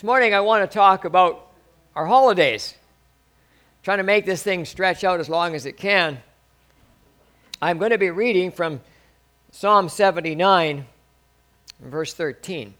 morning I want to talk about our holidays. Trying to make this thing stretch out as long as it can. I'm going to be reading from Psalm 79, verse 13.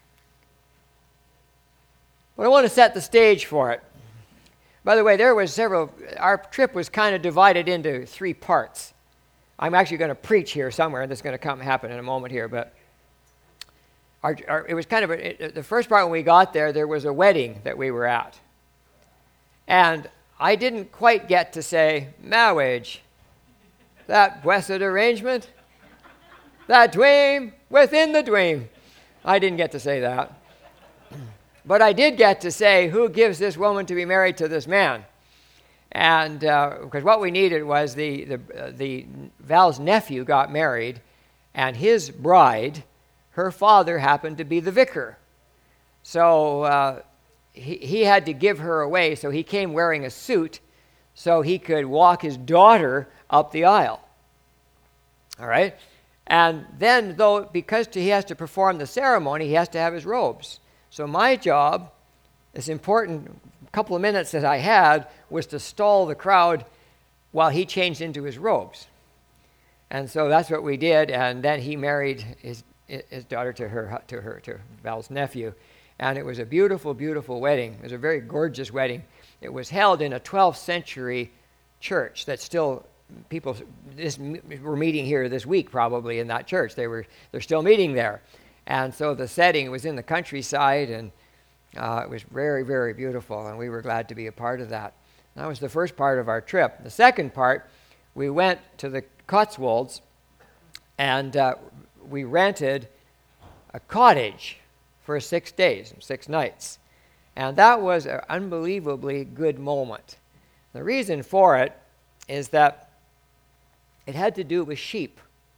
But I want to set the stage for it. By the way, our trip was kind of divided into three parts. I'm actually going to preach here somewhere, and this is going to happen in a moment here, but it was kind of, the first part when we got there was a wedding that we were at. And I didn't quite get to say, marriage, that blessed arrangement, that dream within the dream. I didn't get to say that. But I did get to say, who gives this woman to be married to this man? And because what we needed was the Val's nephew got married, and his bride, her father happened to be the vicar. So he had to give her away, so he came wearing a suit so he could walk his daughter up the aisle. All right? And then, because he has to perform the ceremony, he has to have his robes. So my job, this important couple of minutes that I had, was to stall the crowd while he changed into his robes. And so that's what we did, and then he married his daughter to Val's nephew. And it was a beautiful, beautiful wedding. It was a very gorgeous wedding. It was held in a 12th century church that still people were meeting here this week probably in that church. They're still meeting there. And so the setting was in the countryside, and it was very, very beautiful, and we were glad to be a part of that. That was the first part of our trip. The second part, we went to the Cotswolds, and we rented a cottage for 6 days, 6 nights. And that was an unbelievably good moment. The reason for it is that it had to do with sheep.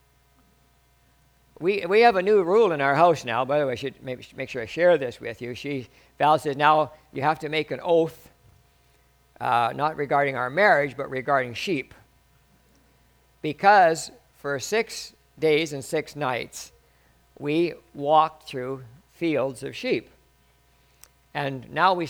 We have a new rule in our house now. By the way, I should make sure I share this with you. Val says now you have to make an oath, not regarding our marriage, but regarding sheep. Because for 6 days and 6 nights, we walked through fields of sheep. And now we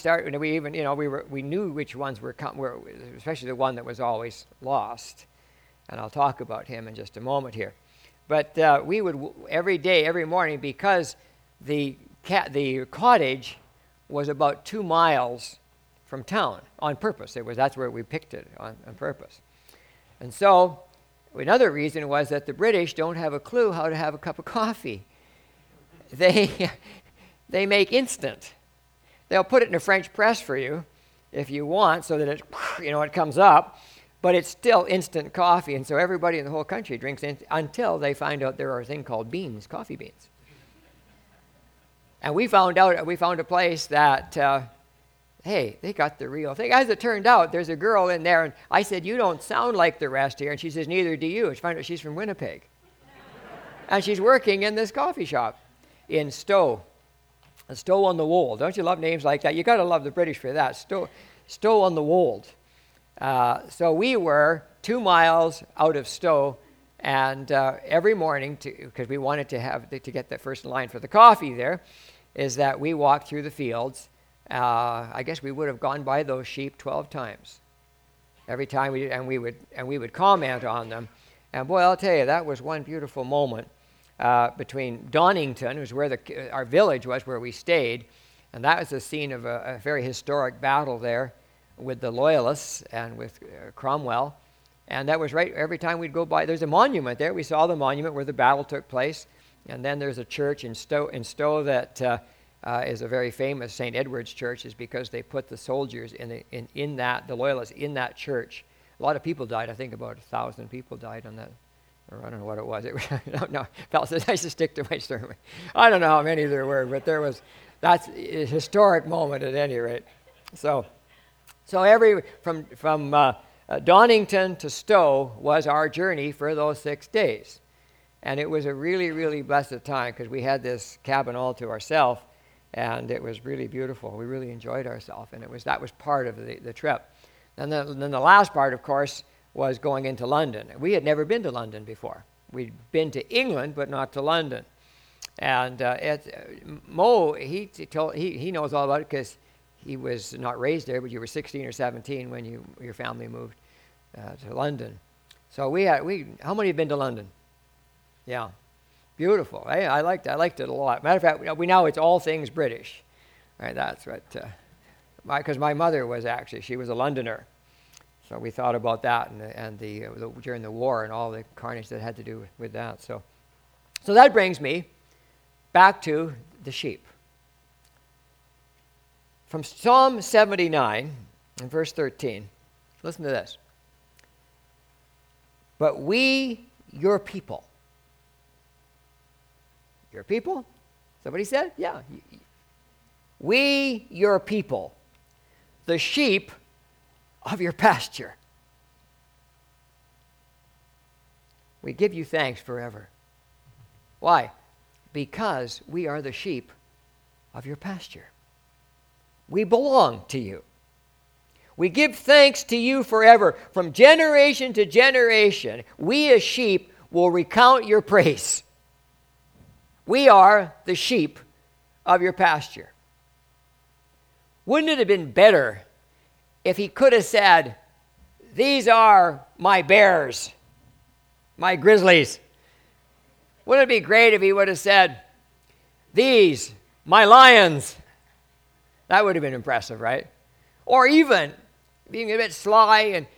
knew which ones were, especially the one that was always lost. And I'll talk about him in just a moment here. But we would every day, every morning, because the cottage was about 2 miles from town on purpose. That's where we picked it on purpose. And so another reason was that the British don't have a clue how to have a cup of coffee. They make instant. They'll put it in a French press for you if you want, so that it comes up. But it's still instant coffee, and so everybody in the whole country drinks until they find out there are a thing called beans, coffee beans. And we found a place that, hey, they got the real thing. As it turned out, there's a girl in there, and I said, you don't sound like the rest here. And she says, neither do you. I find out she's from Winnipeg. And she's working in this coffee shop in Stowe. Stowe on the Wold. Don't you love names like that? You got to love the British for that. Stowe on the Wold. So we were 2 miles out of Stowe, and every morning, because we wanted to get the first line for the coffee there, is that we walked through the fields. I guess we would have gone by those sheep 12 times. Every time we would comment on them. And boy, I'll tell you, that was one beautiful moment between Donington, was where our village was, where we stayed, and that was the scene of a very historic battle there with the Loyalists and with Cromwell. And that was right, every time we'd go by, there's a monument there. We saw the monument where the battle took place. And then there's a church in Stowe that is a very famous St. Edward's church, is because they put the soldiers the Loyalists in that church. A lot of people died. I think about 1,000 people died on that. Or I don't know what it was. No, Val says I should stick to my sermon. I don't know how many there were, but that's a historic moment at any rate. So from Donington to Stowe was our journey for those 6 days. And it was a really, really blessed time, because we had this cabin all to ourselves, and it was really beautiful. We really enjoyed ourselves, and that was part of the trip. And then the last part, of course, was going into London. We had never been to London before. We'd been to England, but not to London. And Mo, he knows all about it because he was not raised there, but you were 16 or 17 when your family moved to London. So how many have been to London? Yeah, beautiful. I liked it a lot. Matter of fact, we now it's all things British. Right, that's what. Because my mother she was a Londoner, so we thought about that and the during the war and all the carnage that had to do with that. So that brings me back to the sheep. From Psalm 79 and verse 13, listen to this. But we, your people. Your people? Somebody said? Yeah. We, your people, the sheep of your pasture. We give you thanks forever. Why? Because we are the sheep of your pasture. We belong to you. We give thanks to you forever. From generation to generation, we as sheep will recount your praise. We are the sheep of your pasture. Wouldn't it have been better if he could have said, these are my bears, my grizzlies? Wouldn't it be great if he would have said, these, my lions? That would have been impressive, right? Or even being a bit sly and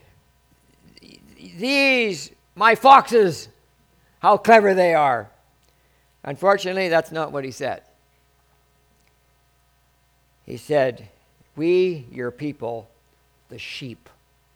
these, my foxes, how clever they are. Unfortunately, that's not what he said. He said, we, your people, the sheep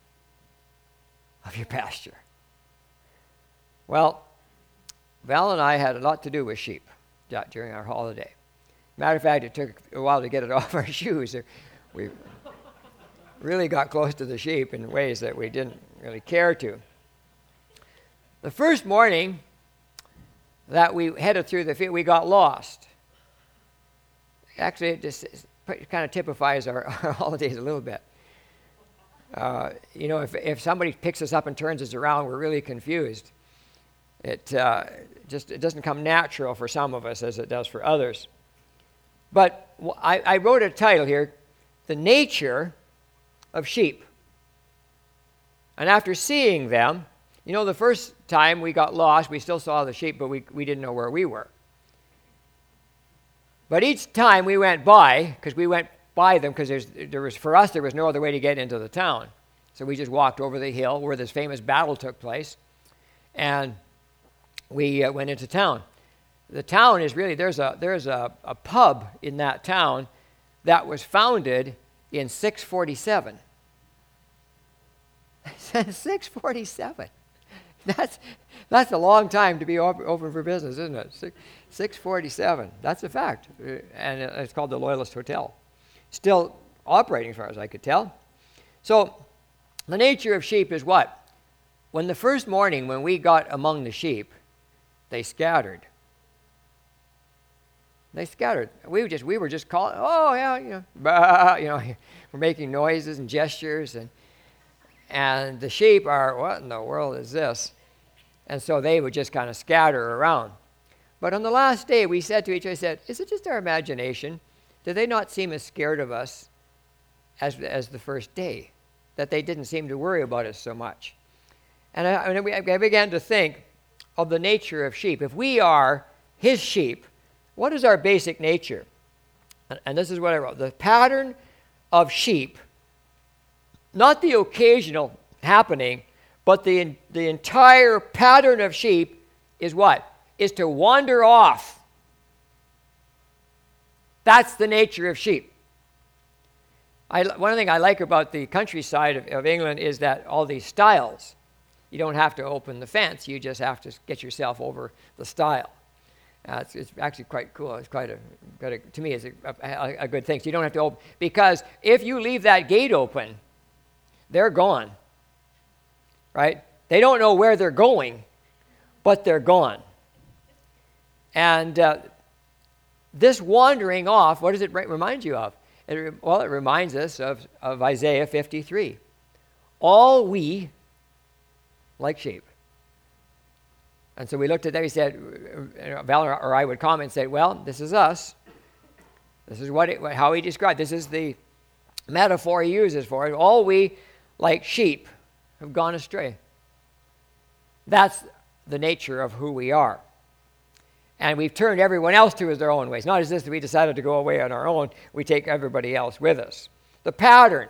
of your pasture. Well, Val and I had a lot to do with sheep during our holiday. Matter of fact, it took a while to get it off our shoes. We really got close to the sheep in ways that we didn't really care to. The first morning that we headed through the field, we got lost. Actually, it just kind of typifies our holidays a little bit. If somebody picks us up and turns us around, we're really confused. It doesn't come natural for some of us as it does for others. But I wrote a title here, The Nature of Sheep. And after seeing them, the first time we got lost, we still saw the sheep, but we didn't know where we were. But each time we went by, because we went by them, because there was no other way to get into the town. So we just walked over the hill where this famous battle took place, and we went into town. The town is really, there's a pub in that town that was founded in 647. 647. That's a long time to be open for business, isn't it? 647. That's a fact. And it's called the Loyalist Hotel. Still operating as far as I could tell. So the nature of sheep is what? When the first morning when we got among the sheep, they scattered. They scattered. We were just calling, oh yeah, bah, we're making noises and gestures and the sheep are, what in the world is this? And so they would just kind of scatter around. But on the last day, we said to each other, is it just our imagination? Do they not seem as scared of us as the first day? That they didn't seem to worry about us so much. And I began to think of the nature of sheep. If we are his sheep, what is our basic nature? And this is what I wrote. The pattern of sheep, not the occasional happening, but the entire pattern of sheep is what? Is to wander off. That's the nature of sheep. One thing I like about the countryside of England is that all these stiles, you don't have to open the fence, you just have to get yourself over the stile. It's actually quite cool. It's to me, it's a good thing. So you don't have to open, because if you leave that gate open, they're gone, right? They don't know where they're going, but they're gone. And this wandering off, what does it remind you of? It reminds us of Isaiah 53. All we, like sheep, And so we looked at that. He said, Val or I would comment and say, well, this is us. This is how he described. This is the metaphor he uses for it. All we, like sheep, have gone astray. That's the nature of who we are. And we've turned everyone else to their own ways. Not as this that we decided to go away on our own. We take everybody else with us. The pattern.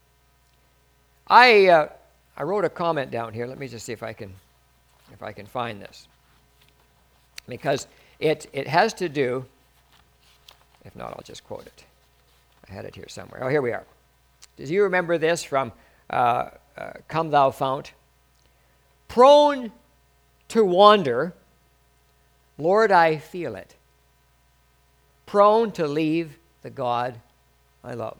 I wrote a comment down here. Let me just see if I can find this. Because it has to do, if not, I'll just quote it. I had it here somewhere. Oh, here we are. Do you remember this from Come Thou Fount? Prone to wander, Lord, I feel it. Prone to leave the God I love.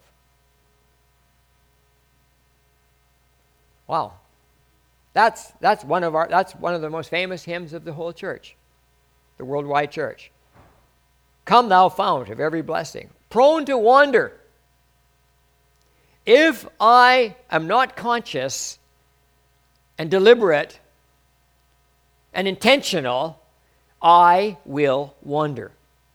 Wow. That's one of the most famous hymns of the whole church, the worldwide church. Come thou fount of every blessing, prone to wander. If I am not conscious and deliberate and intentional, I will wander.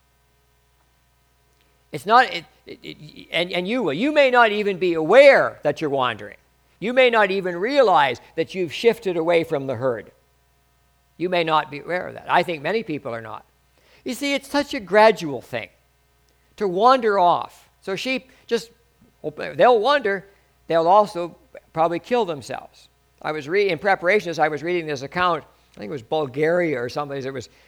It's not, and you will. You may not even be aware that you're wandering. You may not even realize that you've shifted away from the herd. You may not be aware of that. I think many people are not. You see, it's such a gradual thing to wander off. So sheep they'll wander. They'll also probably kill themselves. I was reading, in preparation as I was reading this account, I think it was Bulgaria or something, there was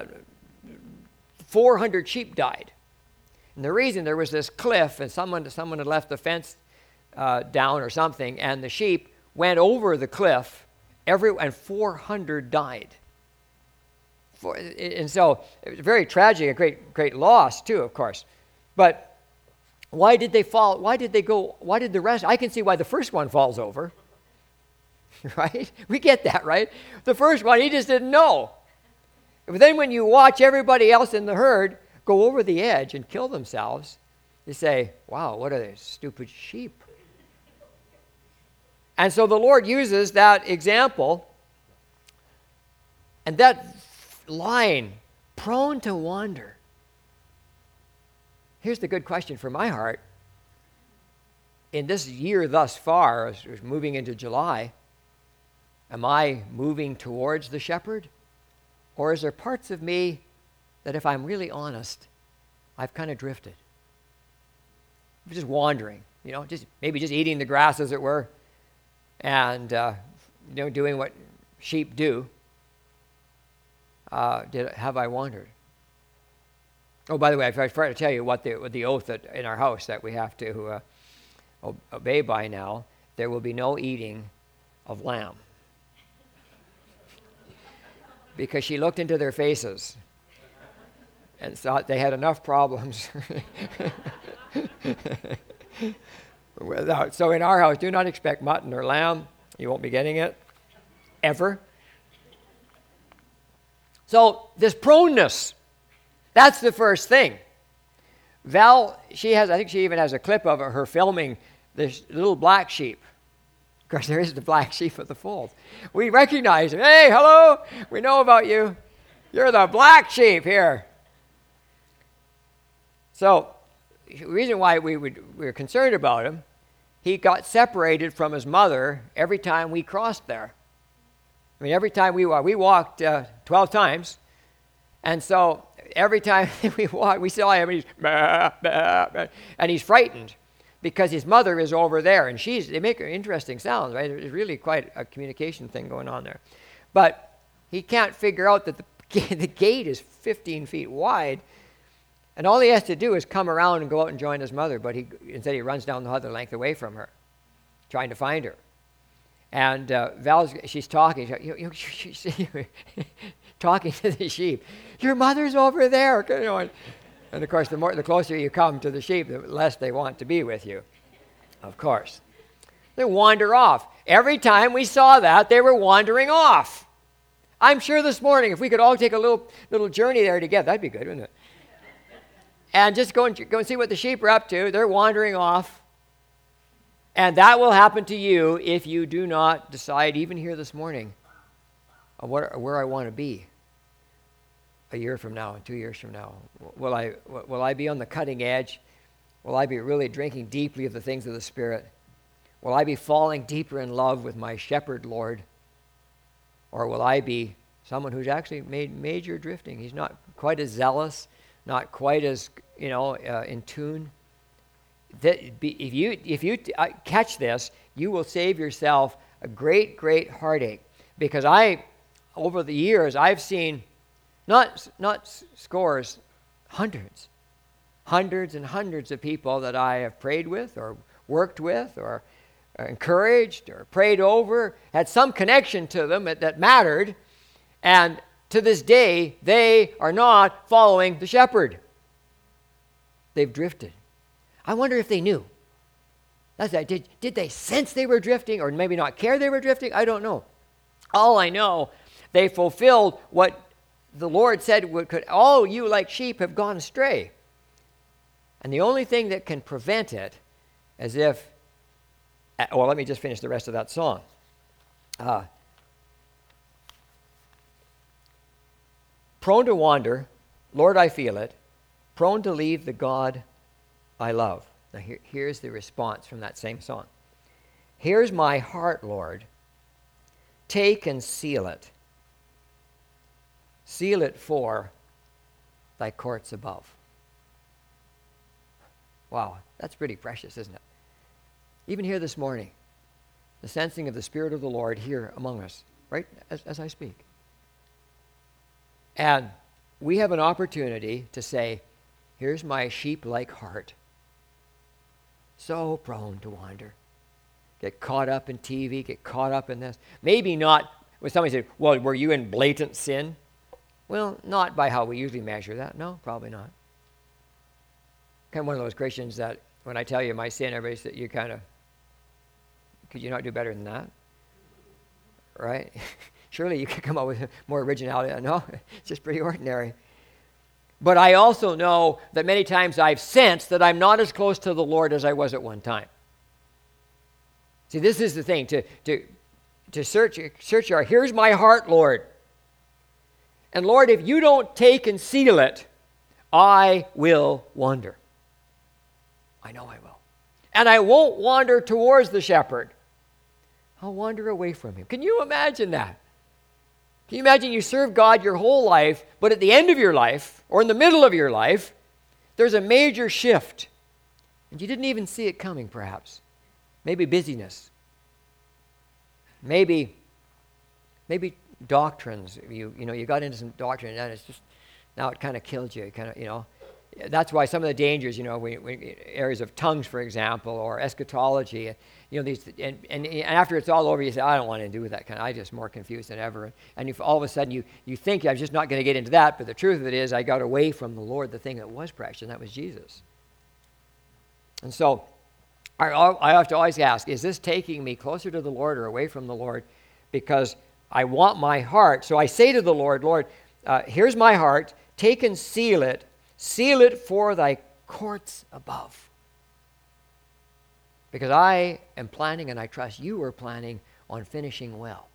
400 sheep died. And the reason, there was this cliff and someone had left the fence down or something, and the sheep went over the cliff, and 400 died. And so it was very tragic, a great loss too, of course. But why did they fall? Why did the rest? I can see why the first one falls over. Right? We get that, right? The first one, he just didn't know. But then when you watch everybody else in the herd go over the edge and kill themselves, you say, wow, what are they, stupid sheep? And so the Lord uses that example and that line, prone to wander. Here's the good question for my heart. In this year thus far, as we're moving into July, am I moving towards the shepherd? Or is there parts of me that, if I'm really honest, I've kind of drifted? I'm just wandering, maybe just eating the grass, as it were, and doing what sheep do. Have I wandered? Oh, by the way, I forgot to tell you what the oath in our house that we have to obey by now. There will be no eating of lamb. Because she looked into their faces and thought they had enough problems. So in our house, do not expect mutton or lamb. You won't be getting it, ever. So this proneness, that's the first thing. Val, I think she even has a clip of her filming this little black sheep. Of course, there is the black sheep of the fold. We recognize him. Hey, hello, we know about you. You're the black sheep here. So the reason why we were concerned about him, he got separated from his mother every time we crossed there. I mean, every time we walked 12 times, and so every time we walked, we saw him, and he's bah, bah, bah, and he's frightened because his mother is over there, and they make interesting sounds, right? There's really quite a communication thing going on there. But he can't figure out that the gate is 15 feet wide, and all he has to do is come around and go out and join his mother, but instead he runs down the other length away from her, trying to find her. And she's talking, she's talking to the sheep. Your mother's over there. And of course, the closer you come to the sheep, the less they want to be with you, of course. They wander off. Every time we saw that, they were wandering off. I'm sure this morning, if we could all take a little journey there together, that'd be good, wouldn't it? And just go and see what the sheep are up to. They're wandering off. And that will happen to you if you do not decide, even here this morning, where I want to be. a year from now, 2 years from now? Will I be on the cutting edge? Will I be really drinking deeply of the things of the Spirit? Will I be falling deeper in love with my shepherd Lord? Or will I be someone who's actually made major drifting? He's not quite as zealous, not quite as, in tune. If you catch this, you will save yourself a great, great heartache. Because over the years, I've seen not scores, hundreds and hundreds of people that I have prayed with or worked with or encouraged or prayed over, had some connection to them that mattered, and to this day, they are not following the shepherd. They've drifted. I wonder if they knew. Did they sense they were drifting, or maybe not care they were drifting? I don't know. All I know, they fulfilled what the Lord said all you like sheep have gone astray. And the only thing that can prevent it, let me just finish the rest of that song. Prone to wander, Lord, I feel it. Prone to leave the God I love. Now here's the response from that same song. Here's my heart, Lord. Take and seal it. Seal it for thy courts above. Wow, that's pretty precious, isn't it? Even here this morning, the sensing of the Spirit of the Lord here among us, right, as I speak. And we have an opportunity to say, here's my sheep-like heart. So prone to wander. Get caught up in TV, get caught up in this. Maybe not, when somebody said, well, were you in blatant sin? Well, not by how we usually measure that. No, probably not. Kind of one of those Christians that when I tell you my sin, everybody says, you kind of, could you not do better than that? Right? Surely you could come up with more originality. No, it's just pretty ordinary. But I also know that many times I've sensed that I'm not as close to the Lord as I was at one time. See, this is the thing, to search our, here's my heart, Lord. And Lord, if you don't take and seal it, I will wander. I know I will. And I won't wander towards the shepherd. I'll wander away from him. Can you imagine that? Can you imagine you serve God your whole life, but at the end of your life, or in the middle of your life, there's a major shift. And you didn't even see it coming, perhaps. Maybe busyness. Maybe doctrines. You got into some doctrine, and it's just, now it kind of killed you. That's why some of the dangers, areas of tongues, for example, or eschatology, these, and after it's all over, you say, I don't want to do with that kind of, I'm just more confused than ever. And if all of a sudden you think, I'm just not going to get into that, but the truth of it is, I got away from the Lord, the thing that was precious, and that was Jesus. And so, I have to always ask, is this taking me closer to the Lord or away from the Lord? Because I want my heart. So I say to the Lord, Lord, here's my heart, take and seal it for thy courts above. Because I am planning, and I trust you are planning on finishing well.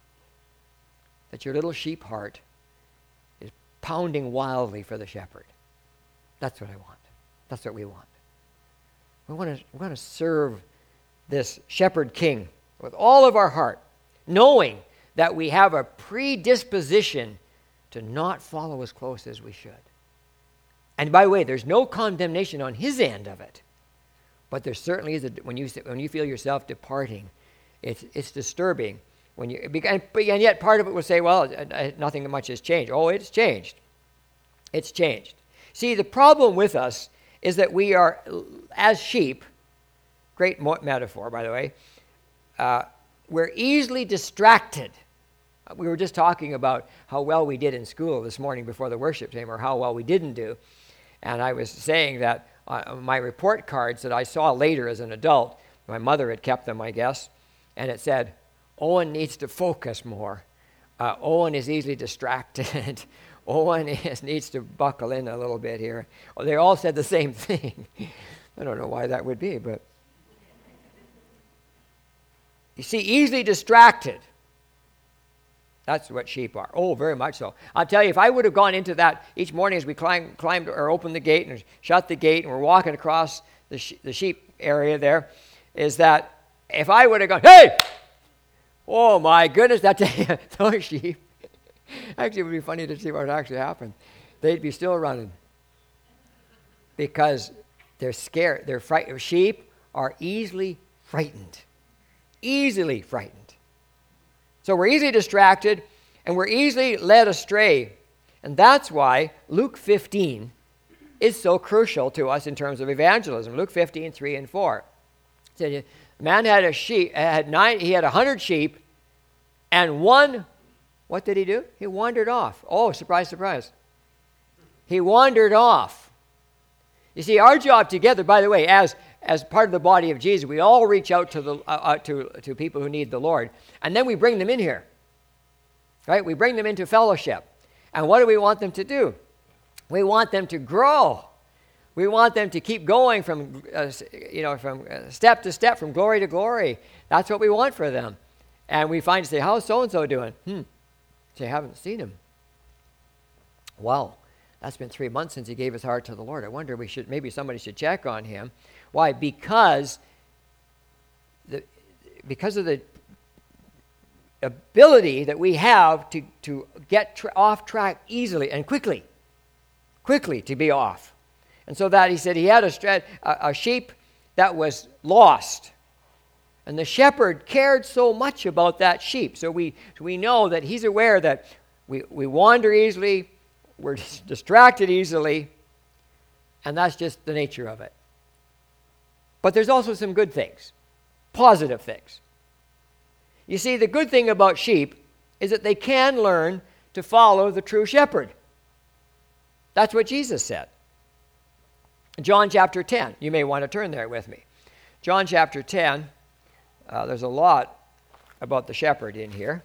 That your little sheep heart is pounding wildly for the shepherd. That's what I want. That's what we want. We want to serve this shepherd king with all of our heart, knowing that we have a predisposition to not follow as close as we should. And by the way, there's no condemnation on his end of it. But there certainly is, when you feel yourself departing, it's disturbing. And yet part of it will say, well, nothing much has changed. Oh, it's changed. It's changed. See, the problem with us is that we are, as sheep, great metaphor, by the way, we're easily distracted. We were just talking about how well we did in school this morning before the worship team, or how well we didn't do. And I was saying that my report cards that I saw later as an adult, my mother had kept them, I guess, and it said, Owen needs to focus more. Owen is easily distracted. Owen needs to buckle in a little bit here. Well, they all said the same thing. I don't know why that would be, but you see, easily distracted. That's what sheep are. Oh, very much so. I'll tell you, if I would have gone into that each morning as we climbed or opened the gate and shut the gate and we're walking across the sheep area there, is that if I would have gone, hey! Oh, my goodness, those sheep. Actually, it would be funny to see what actually happened. They'd be still running because they're scared. They're frightened. Sheep are easily frightened. Easily frightened. So we're easily distracted and we're easily led astray. And that's why Luke 15 is so crucial to us in terms of evangelism. Luke 15, 3 and 4. It said, a man had he had 100 sheep, and one, what did he do? He wandered off. Oh, surprise, surprise. He wandered off. You see, our job together, by the way, as part of the body of Jesus, we all reach out to to people who need the Lord, and then we bring them in here, right? We bring them into fellowship. And what do we want them to do? We want them to grow. We want them to keep going from step to step, from glory to glory. That's what we want for them. And we find, say, how's so-and-so doing? Say, haven't seen him. Well, that's been 3 months since he gave his heart to the Lord. I wonder maybe somebody should check on him. Why? Because of the ability that we have to get off track easily and quickly to be off. And so that he said he had a sheep that was lost. And the shepherd cared so much about that sheep. So we know that he's aware that we wander easily, we're distracted easily, and that's just the nature of it. But there's also some good things, positive things. You see, the good thing about sheep is that they can learn to follow the true shepherd. That's what Jesus said. John chapter 10. You may want to turn there with me. John chapter 10. There's a lot about the shepherd in here.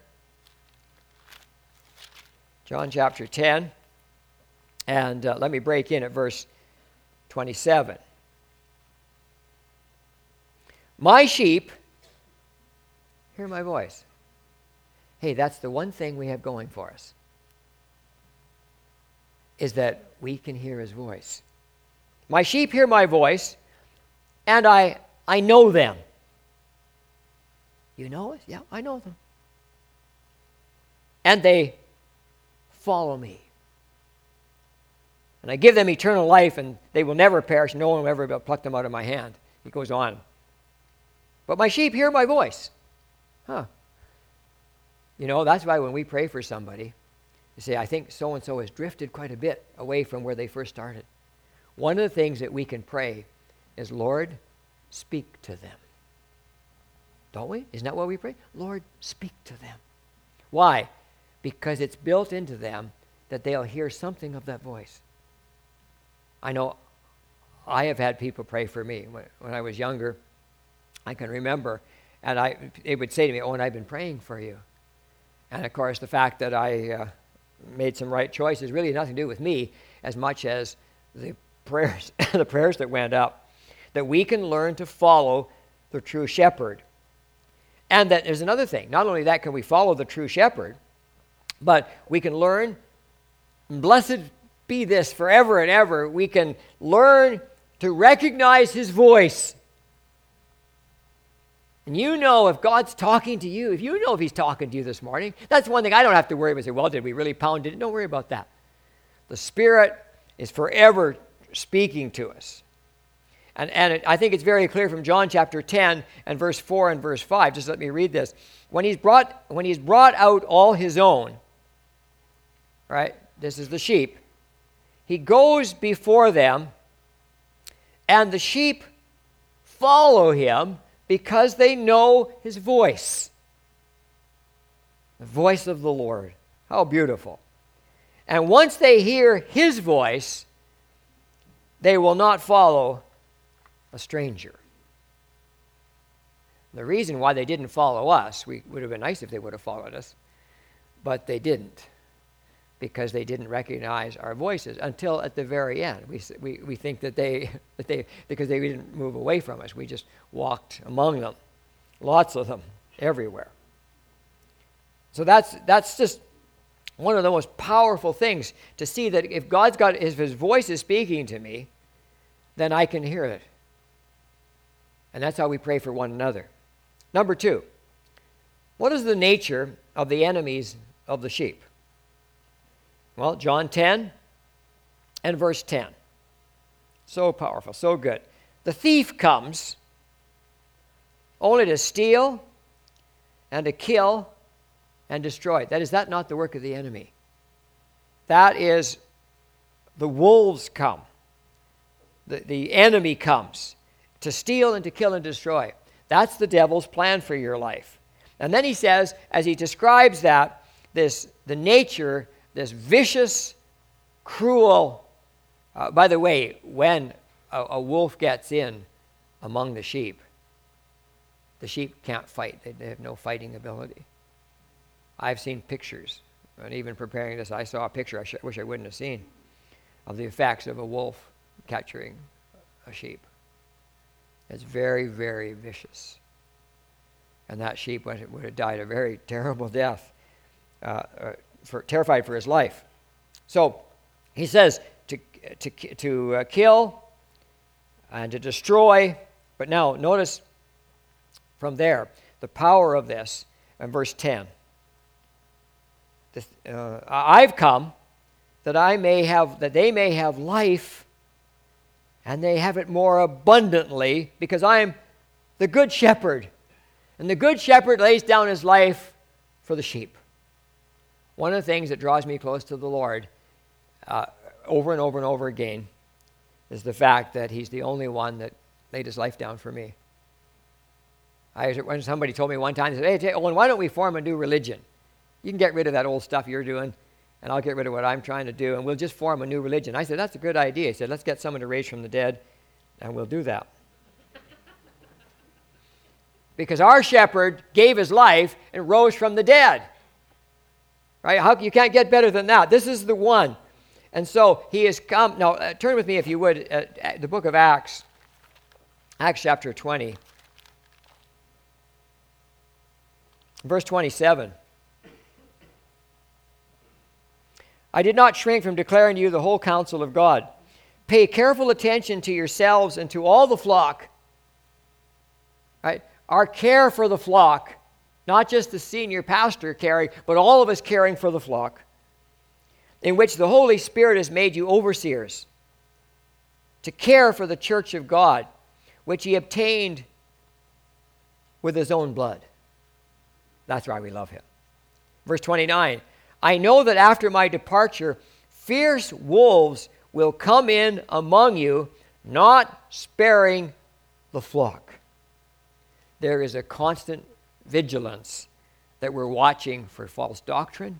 John chapter 10. And let me break in at verse 27. My sheep hear my voice. Hey, that's the one thing we have going for us, is that we can hear his voice. My sheep hear my voice, and I know them. You know us? Yeah, I know them. And they follow me. And I give them eternal life, and they will never perish. No one will ever pluck them out of my hand. He goes on. But my sheep hear my voice. You know, that's why when we pray for somebody, you say, I think so-and-so has drifted quite a bit away from where they first started. One of the things that we can pray is, Lord, speak to them. Don't we? Isn't that what we pray? Lord, speak to them. Why? Because it's built into them that they'll hear something of that voice. I know I have had people pray for me. When I was younger, I can remember, and they would say to me, oh, and I've been praying for you. And of course, the fact that I made some right choices really nothing to do with me as much as the prayers, the prayers that went up, that we can learn to follow the true shepherd. And that there's another thing. Not only that can we follow the true shepherd, but we can learn, blessed be this forever and ever, we can learn to recognize his voice. And you know if God's talking to you, if you know if he's talking to you this morning, that's one thing I don't have to worry about. Say, well, did we really pound it? Don't worry about that. The Spirit is forever speaking to us. And I think it's very clear from John chapter 10 and verse 4 and verse 5. Just let me read this. When he's brought out all his own, right? This is the sheep. He goes before them, and the sheep follow him because they know his voice. The voice of the Lord. How beautiful. And once they hear his voice, they will not follow a stranger. The reason why they didn't follow us, we would have been nice if they would have followed us, but they didn't, because they didn't recognize our voices until at the very end. We think that they because they didn't move away from us, we just walked among them, lots of them, everywhere. So that's just one of the most powerful things, to see that if his voice is speaking to me, then I can hear it. And that's how we pray for one another. Number 2, what is the nature of the enemies of the sheep? Well, John 10 and verse 10. So powerful, so good. The thief comes only to steal and to kill and destroy. Is that not the work of the enemy? That is, the wolves come. The enemy comes to steal and to kill and destroy. That's the devil's plan for your life. And then he says, as he describes that, the nature, this vicious, cruel. By the way, when a wolf gets in among the sheep can't fight. They have no fighting ability. I've seen pictures, and even preparing this, I saw a picture I wish I wouldn't have seen, of the effects of a wolf capturing a sheep. It's very, very vicious. And that sheep would have died a very terrible death, terrified for his life. So he says to kill and to destroy. But now notice from there the power of this in verse 10. I've come that they may have life, and they have it more abundantly, because I am the good shepherd. And the good shepherd lays down his life for the sheep. One of the things that draws me close to the Lord over and over and over again is the fact that he's the only one that laid his life down for me. When somebody told me one time, they said, "Hey, Owen, why don't we form a new religion? You can get rid of that old stuff you're doing, and I'll get rid of what I'm trying to do, and we'll just form a new religion." I said, "That's a good idea." He said, "Let's get someone to raise from the dead, and we'll do that." Because our shepherd gave his life and rose from the dead. Right? You can't get better than that. This is the one. And so he has come. Now, turn with me, if you would, at the book of Acts. Acts chapter 20. Verse 27. I did not shrink from declaring to you the whole counsel of God. Pay careful attention to yourselves and to all the flock. Right? Our care for the flock, not just the senior pastor caring, but all of us caring for the flock, in which the Holy Spirit has made you overseers, to care for the church of God, which he obtained with his own blood. That's why we love him. Verse 29, I know that after my departure, fierce wolves will come in among you, not sparing the flock. There is a constant vigilance that we're watching for false doctrine,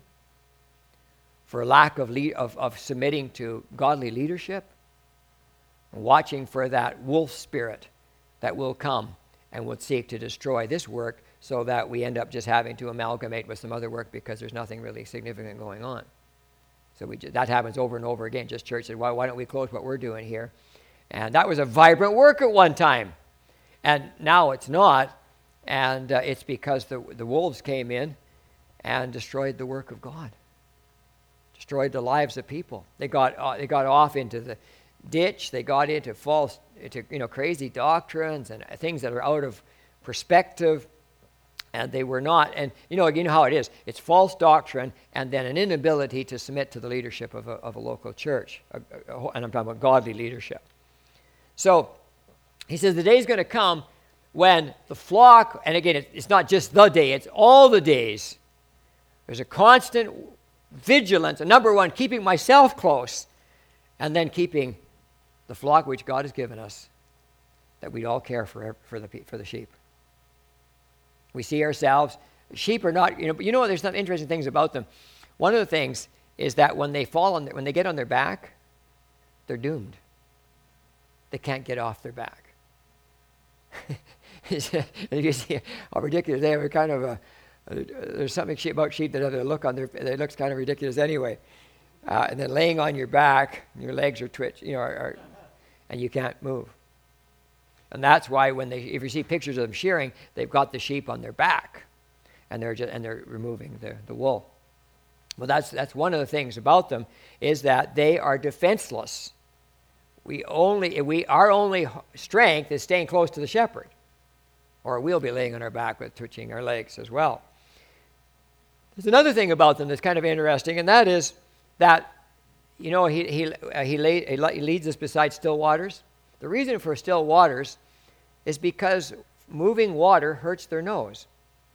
for lack of submitting to godly leadership, watching for that wolf spirit that will come and will seek to destroy this work, so that we end up just having to amalgamate with some other work because there's nothing really significant going on. So that happens over and over again. Just church said, why don't we close what we're doing here? And that was a vibrant work at one time. And now it's not. And it's because the wolves came in and destroyed the work of God. Destroyed the lives of people. They got off into the ditch. They got into crazy doctrines and things that are out of perspective. And they were not, and you know how it is. It's false doctrine and then an inability to submit to the leadership of a local church. And I'm talking about godly leadership. So he says the day is going to come when the flock, and again, it's not just the day, it's all the days. There's a constant vigilance. And number one, keeping myself close, and then keeping the flock which God has given us, that we all care for the sheep. We see ourselves, sheep are not, but there's some interesting things about them. One of the things is that when they get on their back, they're doomed. They can't get off their back. You see how ridiculous they are. Kind of there's something about sheep that they looks kind of ridiculous anyway. And then laying on your back, your legs are and you can't move. And that's why if you see pictures of them shearing, they've got the sheep on their back. and they're removing the wool. Well, that's one of the things about them, is that they are defenseless. Our only strength is staying close to the shepherd, or we'll be laying on our back with twitching our legs as well. There's another thing about them that's kind of interesting, and that is that, he leads us beside still waters. The reason for still waters is because moving water hurts their nose.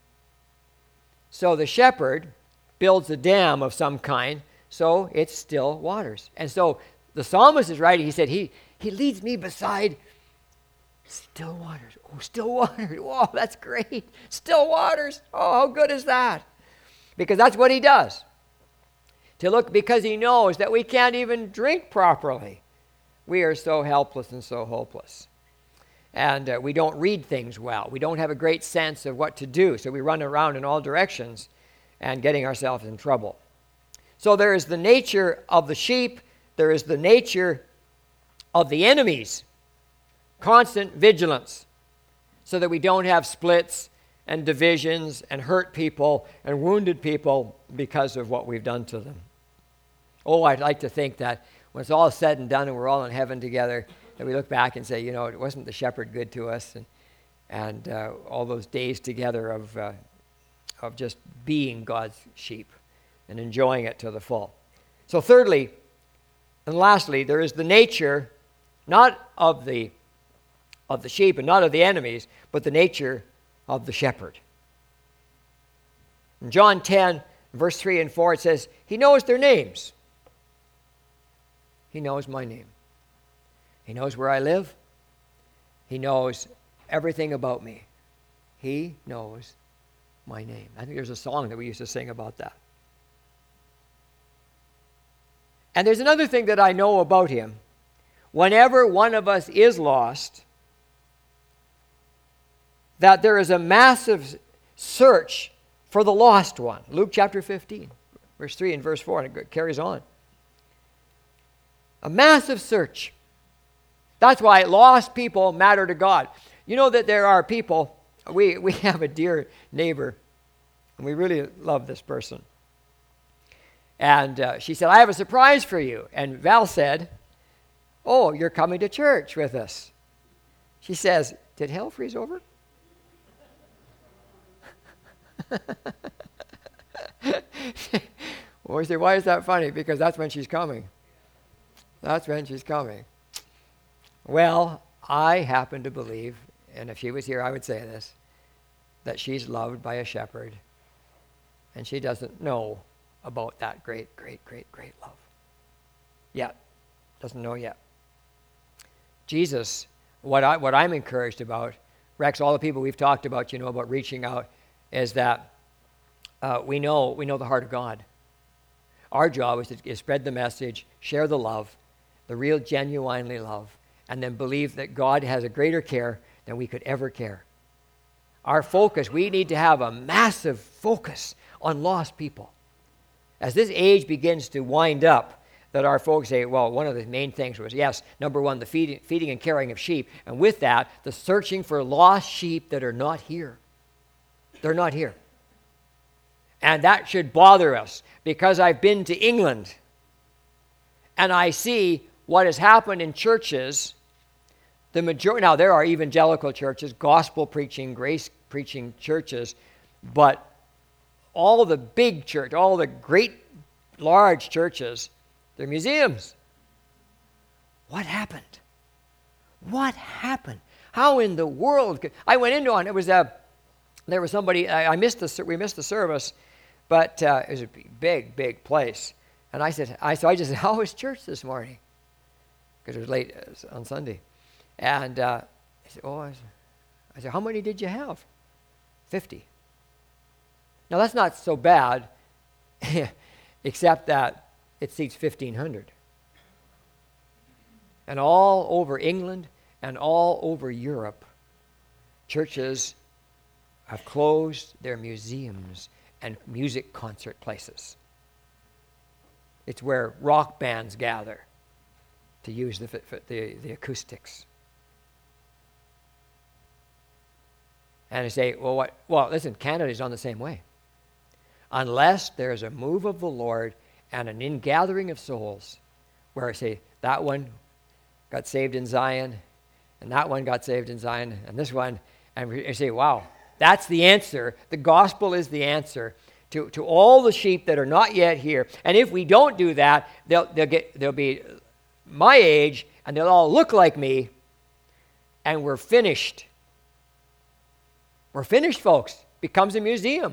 So the shepherd builds a dam of some kind, so it's still waters. And so the psalmist is right. He said, he leads me beside still waters. Oh, still waters. Whoa, that's great. Still waters. Oh, how good is that? Because that's what he does. Because he knows that we can't even drink properly. We are so helpless and so hopeless. And we don't read things well. We don't have a great sense of what to do. So we run around in all directions and getting ourselves in trouble. So there is the nature of the sheep. There is the nature of the enemies. Constant vigilance, so that we don't have splits and divisions and hurt people and wounded people because of what we've done to them. Oh, I'd like to think that when it's all said and done and we're all in heaven together, that we look back and say, it wasn't the shepherd good to us, and all those days together of just being God's sheep and enjoying it to the full. So thirdly and lastly, there is the nature not of the sheep and not of the enemies, but the nature of the shepherd. In John 10, verse 3 and 4, it says, he knows their names. He knows my name. He knows where I live. He knows everything about me. He knows my name. I think there's a song that we used to sing about that. And there's another thing that I know about him. Whenever one of us is lost, that there is a massive search for the lost one. Luke chapter 15, verse 3 and verse 4, and it carries on. A massive search. That's why lost people matter to God. You know that there are people, we have a dear neighbor, and we really love this person. And she said, I have a surprise for you. And Val said, oh, you're coming to church with us. She says, did hell freeze over? Well, we say, why is that funny? Because that's when she's coming. That's when she's coming. Well, I happen to believe, and if she was here, I would say this, that she's loved by a shepherd, and she doesn't know about that great, great, great, great love. Yet. Doesn't know yet. Jesus, what I'm encouraged about, Rex, all the people we've talked about, about reaching out, is that we know the heart of God. Our job is to spread the message, share the love, the real genuinely love, and then believe that God has a greater care than we could ever care. Our focus, we need to have a massive focus on lost people. As this age begins to wind up, that our folks say, well, one of the main things was, yes, number one, the feeding and caring of sheep, and with that, the searching for lost sheep that are not here. They're not here. And that should bother us, because I've been to England, and I see what has happened in churches. The majority, now there are evangelical churches, gospel preaching, grace preaching churches, but all the big church, all the great large churches, they're museums. What happened? What happened? How in the world I went into one. There was somebody. We missed the service, but it was a big place. And I just said, how was church this morning? Because it was late on Sunday. And I said, how many did you have? 50. Now that's not so bad, except that it seats 1,500. And all over England and all over Europe, churches have closed their museums and music concert places. It's where rock bands gather to use the acoustics. And I say, well, listen, Canada's on the same way. unless there's a move of the Lord and an ingathering of souls where I say, that one got saved in Zion, and that one got saved in Zion, and this one, and you say, wow, that's the answer. The gospel is the answer to all the sheep that are not yet here. And if we don't do that, they'll be my age, and they'll all look like me, and we're finished. We're finished, folks. Becomes a museum.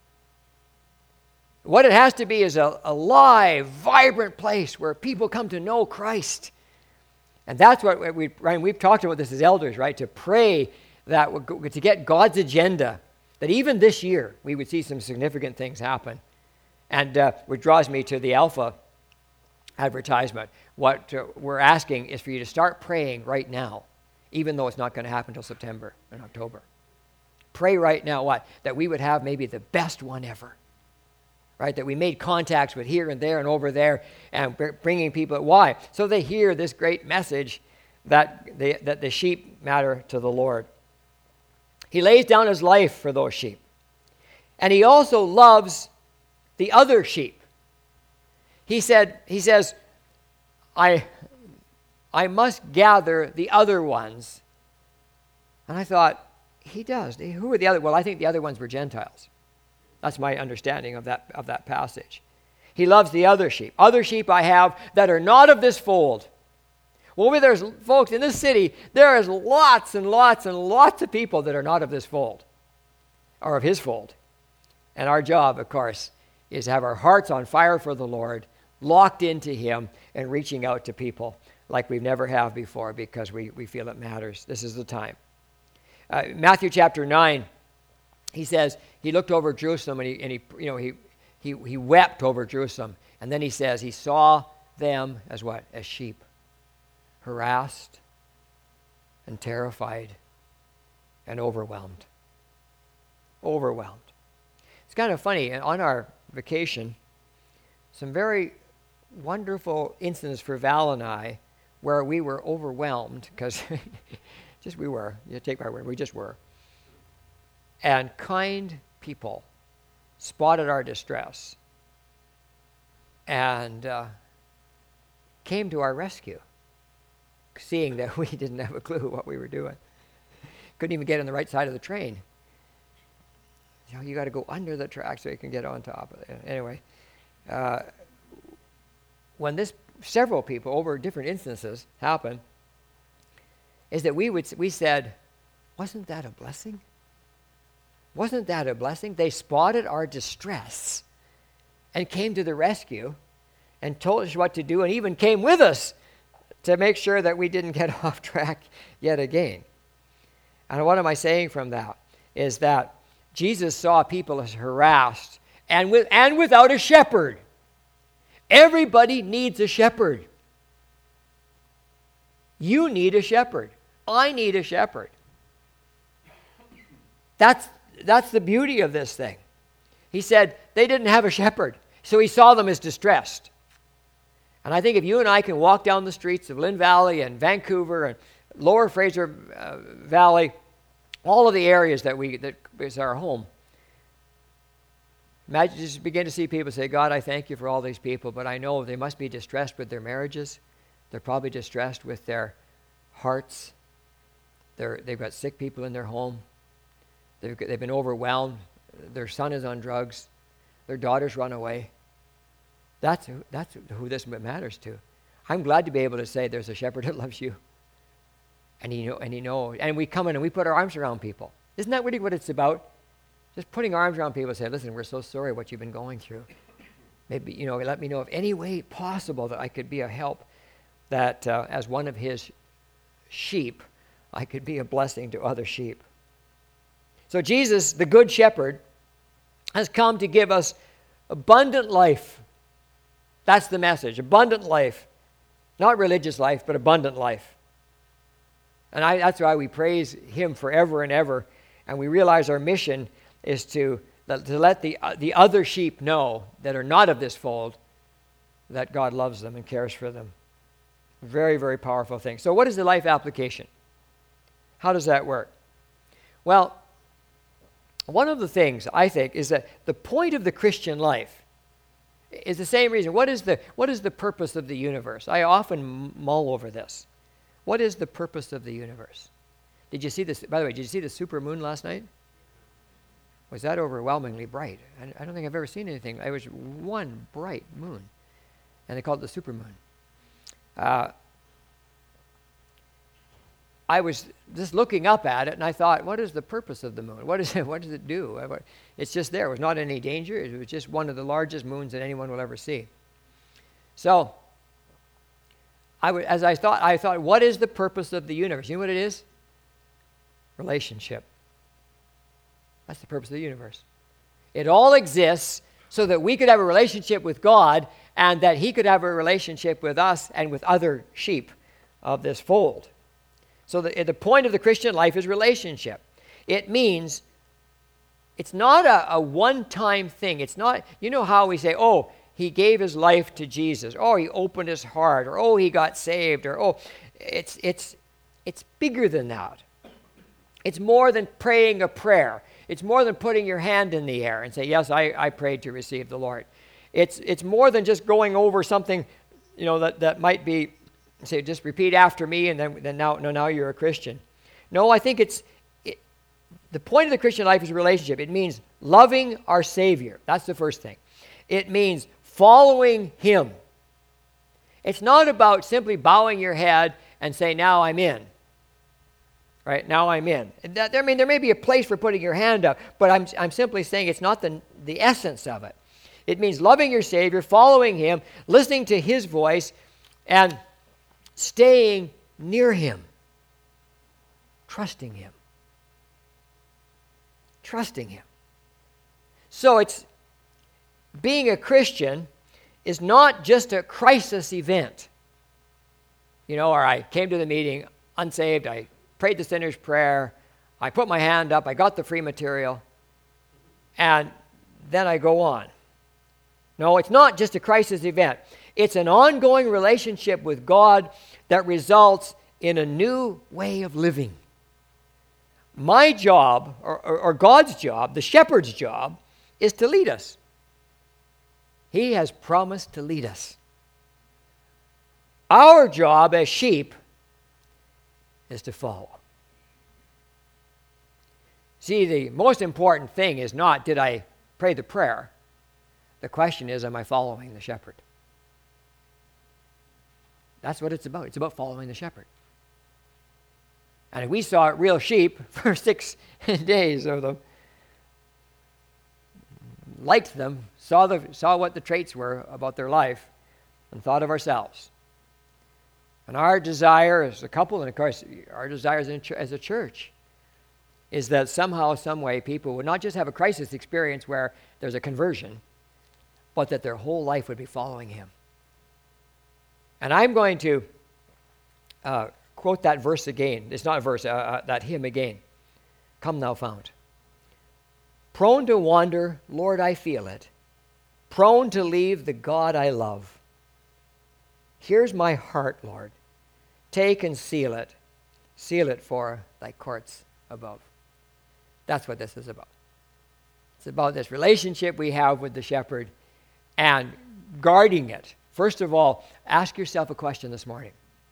What it has to be is a live, vibrant place where people come to know Christ. And that's what we've talked about this as elders, right? To pray that to get God's agenda, that even this year we would see some significant things happen. And which draws me to the Alpha advertisement. What we're asking is for you to start praying right now, even though it's not going to happen until September and October. Pray right now what? That we would have maybe the best one ever. Right? That we made contacts with here and there and over there and bringing people. Why? So they hear this great message that the sheep matter to the Lord. He lays down his life for those sheep. And he also loves the other sheep. He says, I must gather the other ones. And I thought, he does. Who are the other? Well, I think the other ones were Gentiles. That's my understanding of that passage. He loves the other sheep. Other sheep I have that are not of this fold. Well, there's folks in this city, there is lots and lots and lots of people that are not of this fold, or of his fold. And our job, of course, is to have our hearts on fire for the Lord, locked into him, and reaching out to people like we've never have before because we feel it matters. This is the time. Matthew chapter 9, he says, he looked over Jerusalem and he wept over Jerusalem. And then he says he saw them as what? As sheep. Harassed and terrified and overwhelmed. Overwhelmed. It's kind of funny. On our vacation, some very wonderful incidents for Val and I where we were overwhelmed because just we were. You take my word. We just were. And kind people spotted our distress and came to our rescue, seeing that we didn't have a clue what we were doing. Couldn't even get on the right side of the train. You got to go under the track so you can get on top of it. Anyway, when several people over different instances happened, is that we said, wasn't that a blessing? Wasn't that a blessing? They spotted our distress and came to the rescue and told us what to do and even came with us to make sure that we didn't get off track yet again. And what am I saying from that? Is that Jesus saw people as harassed and without a shepherd. Everybody needs a shepherd. You need a shepherd. I need a shepherd. That's the beauty of this thing. He said they didn't have a shepherd, so he saw them as distressed. And I think if you and I can walk down the streets of Lynn Valley and Vancouver and Lower Fraser Valley, all of the areas that is our home, imagine just begin to see people say, God, I thank you for all these people, but I know they must be distressed with their marriages. They're probably distressed with their hearts. They've got sick people in their home. They've been overwhelmed. Their son is on drugs. Their daughter's run away. That's who this matters to. I'm glad to be able to say there's a shepherd that loves you. And he knows. And we come in and we put our arms around people. Isn't that really what it's about? Just putting our arms around people and say, listen, we're so sorry what you've been going through. Maybe, let me know of any way possible that I could be a help, that as one of his sheep, I could be a blessing to other sheep. So Jesus, the Good Shepherd, has come to give us abundant life. That's the message, abundant life. Not religious life, but abundant life. And that's why we praise him forever and ever. And we realize our mission is to let the other sheep know that are not of this fold that God loves them and cares for them. Very, very powerful thing. So what is the life application? How does that work? Well, one of the things I think is that the point of the Christian life is the same reason. What is the purpose of the universe? I often mull over this. What is the purpose of the universe? Did you see this? By the way, did you see the supermoon last night? Was that overwhelmingly bright? I don't think I've ever seen anything. It was one bright moon, and they called it the supermoon. I was just looking up at it, and I thought, what is the purpose of the moon? What does it do? It's just there. It was not in any danger. It was just one of the largest moons that anyone will ever see. So, I thought, what is the purpose of the universe? You know what it is? Relationship. That's the purpose of the universe. It all exists so that we could have a relationship with God and that He could have a relationship with us and with other sheep of this fold. So the point of the Christian life is relationship. It means it's not a one-time thing. It's not, you know how we say, oh, he gave his life to Jesus. Oh, he opened his heart. Or, oh, he got saved. Or, oh, it's bigger than that. It's more than praying a prayer. It's more than putting your hand in the air and say, yes, I prayed to receive the Lord. It's more than just going over something, that might be, say, just repeat after me, and then now you're a Christian. No, I think the point of the Christian life is relationship. It means loving our Savior. That's the first thing. It means following Him. It's not about simply bowing your head and saying, now I'm in. Right? Now I'm in. There may be a place for putting your hand up, but I'm simply saying it's not the essence of it. It means loving your Savior, following Him, listening to His voice, and staying near Him, trusting Him. Trusting Him. So being a Christian is not just a crisis event. Or I came to the meeting unsaved, I prayed the sinner's prayer, I put my hand up, I got the free material, and then I go on. No, it's not just a crisis event. It's an ongoing relationship with God that results in a new way of living. My job, or God's job, the shepherd's job, is to lead us. He has promised to lead us. Our job as sheep is to follow. See, the most important thing is not, did I pray the prayer? The question is, am I following the shepherd? That's what it's about. It's about following the shepherd. And we saw real sheep for 6 days of them, liked them, saw what the traits were about their life, and thought of ourselves. And our desire as a couple, and of course our desire as a church, is that somehow, some way, people would not just have a crisis experience where there's a conversion, but that their whole life would be following Him. And I'm going to quote that verse again. It's not a verse, that hymn again. Come thou fount. Prone to wander, Lord, I feel it. Prone to leave the God I love. Here's my heart, Lord. Take and seal it. Seal it for thy courts above. That's what this is about. It's about this relationship we have with the shepherd and guarding it. First of all, ask yourself a question this morning.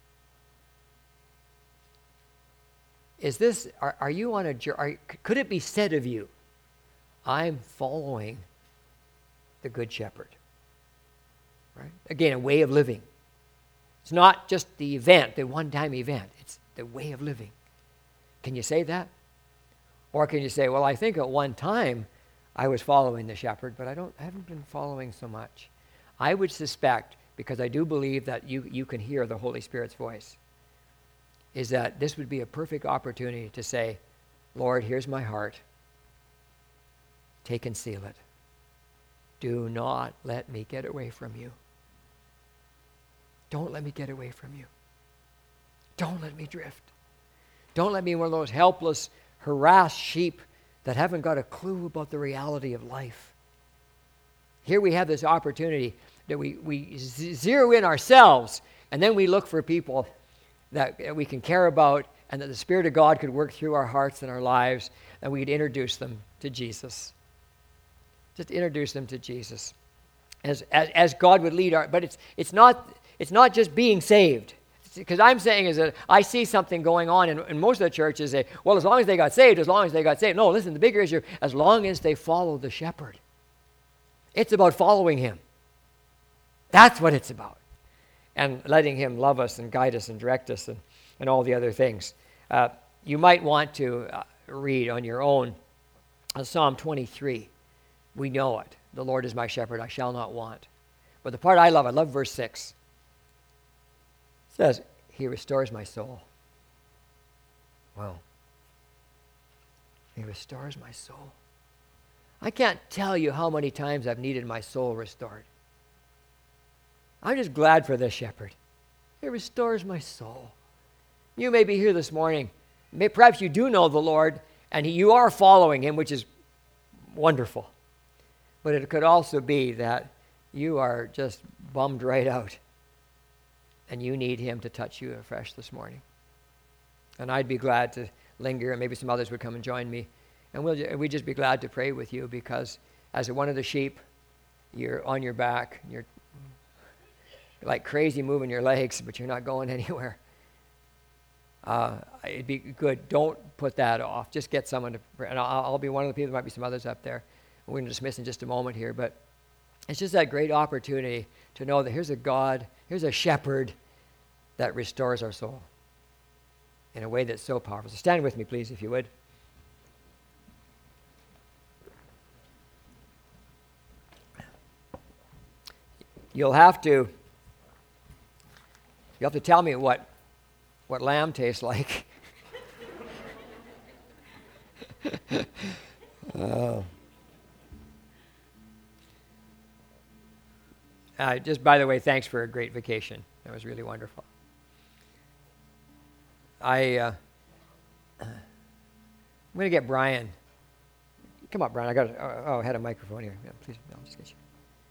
Are you on a journey? Could it be said of you, I'm following the Good Shepherd? Right? Again, a way of living. It's not just the event, the one-time event. It's the way of living. Can you say that? Or can you say, well, I think at one time I was following the shepherd, but I haven't been following so much. I would suspect, because I do believe that you can hear the Holy Spirit's voice, is that this would be a perfect opportunity to say, Lord, here's my heart. Take and seal it. Do not let me get away from you. Don't let me get away from you. Don't let me drift. Don't let me be one of those helpless, harassed sheep that haven't got a clue about the reality of life. Here we have this opportunity that we zero in ourselves, and then we look for people that we can care about and that the Spirit of God could work through our hearts and our lives, and we could introduce them to Jesus. Just introduce them to Jesus. As God would lead our, but it's not just being saved. Because I'm saying is that I see something going on in most of the churches say, well, as long as they got saved, as long as they got saved. No, listen, the bigger issue, as long as they follow the shepherd. It's about following him. That's what it's about. And letting him love us and guide us and direct us and all the other things. You might want to read on your own Psalm 23. We know it. The Lord is my shepherd, I shall not want. But the part I love verse 6. It says, he restores my soul. Wow. He restores my soul. I can't tell you how many times I've needed my soul restored. I'm just glad for this shepherd. He restores my soul. You may be here this morning. Perhaps you do know the Lord, and you are following him, which is wonderful. But it could also be that you are just bummed right out, and you need him to touch you afresh this morning. And I'd be glad to linger, and maybe some others would come and join me. And we'd just be glad to pray with you, because as one of the sheep, you're on your back, you're like crazy moving your legs, but you're not going anywhere. It'd be good. Don't put that off. Just get someone to pray. And I'll be one of the people. There might be some others up there. We're going to dismiss in just a moment here, but it's just that great opportunity to know that here's a God, here's a shepherd that restores our soul in a way that's so powerful. So stand with me, please, if you would. You'll have to tell me what lamb tastes like. Just by the way, thanks for a great vacation. That was really wonderful. I'm going to get Brian. Come up, Brian. I had a microphone here. Yeah, please, I'll just get you.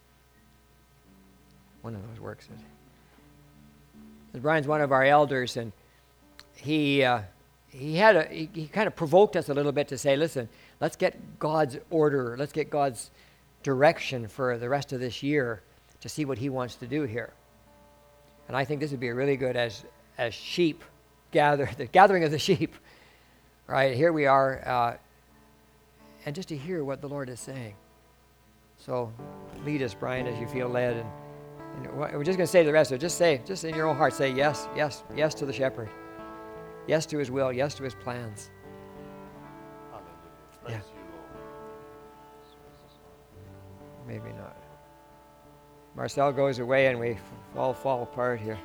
One of those works. Brian's one of our elders, and he kind of provoked us a little bit to say, listen, let's get God's order, let's get God's direction for the rest of this year to see what he wants to do here. And I think this would be really good as sheep gather, the gathering of the sheep. Right, here we are, and just to hear what the Lord is saying. So lead us, Brian, as you feel led. And we're just going to say to the rest of it, just in your own heart, say yes, yes, yes to the shepherd. Yes to his will, yes to his plans. Praise Yeah. you, Lord. Maybe not. Marcel goes away and we all fall apart here.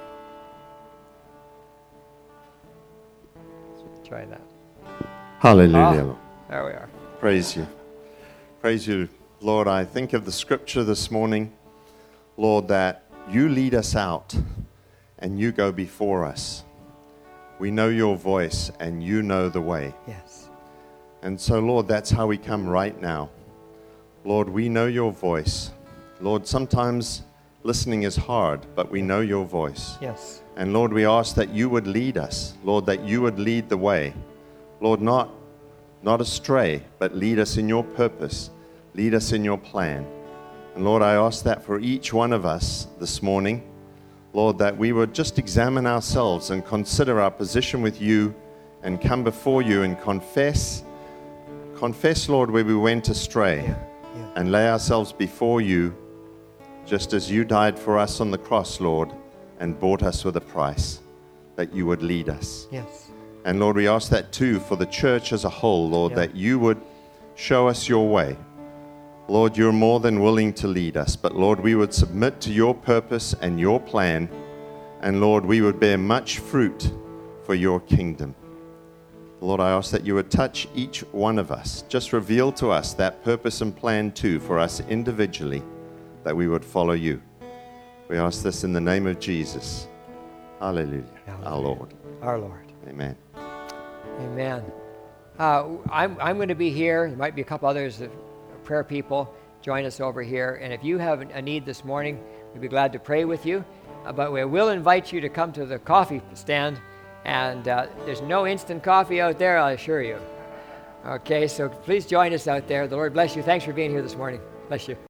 Try that. Hallelujah, Lord. There we are. Praise you. Praise you, Lord. I think of the scripture this morning, Lord, that you lead us out and you go before us. We know your voice and you know the way. Yes. And so, Lord, that's how we come right now. Lord, we know your voice. Lord, sometimes listening is hard, but we know your voice. Yes. And Lord, we ask that you would lead us. Lord, that you would lead the way. Lord, not astray, but lead us in your purpose. Lead us in your plan. And Lord, I ask that for each one of us this morning, Lord, that we would just examine ourselves and consider our position with you and come before you and confess, Lord, where we went astray and lay ourselves before you just as you died for us on the cross, Lord, and bought us with a price, that you would lead us. Yes. And Lord, we ask that too for the church as a whole, Lord, that you would show us your way. Lord, you're more than willing to lead us, but Lord, we would submit to your purpose and your plan, and Lord, we would bear much fruit for your kingdom. Lord, I ask that you would touch each one of us. Just reveal to us that purpose and plan too for us individually, that we would follow you. We ask this in the name of Jesus. Hallelujah. Our Lord. Our Lord. Amen. Amen. I'm going to be here. There might be a couple others, prayer people. Join us over here. And if you have a need this morning, we'd be glad to pray with you. But we will invite you to come to the coffee stand And there's no instant coffee out there, I assure you. Okay, so please join us out there. The Lord bless you. Thanks for being here this morning. Bless you.